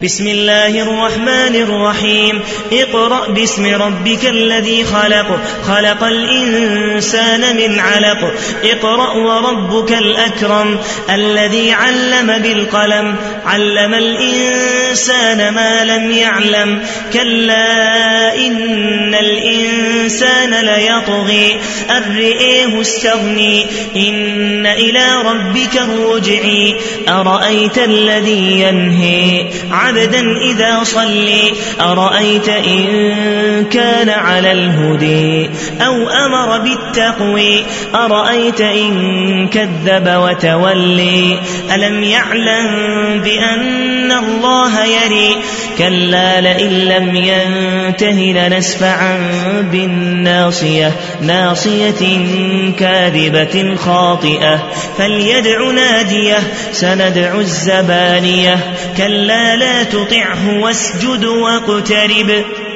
بسم الله الرحمن الرحيم اقرأ باسم ربك الذي خلق خلق الإنسان من علق اقرأ وربك الأكرم الذي علم بالقلم علم الإنسان ما لم يعلم كلا إن الإنسان ليطغي أن رآه استغني إن إلى ربك الرجع أرأيت الذي ينهي عبدا إذا صلي أرأيت إن كان على الهدي أو أمر بالتقوي أرأيت إن كذب وتولي ألم يعلم بأن الله يري كلا لئن لم ينته لنسفعا بالناصية ناصية كاذبة خاطئة فليدع ناديه سندع الزبانية كلا لا تطعه واسجد واقترب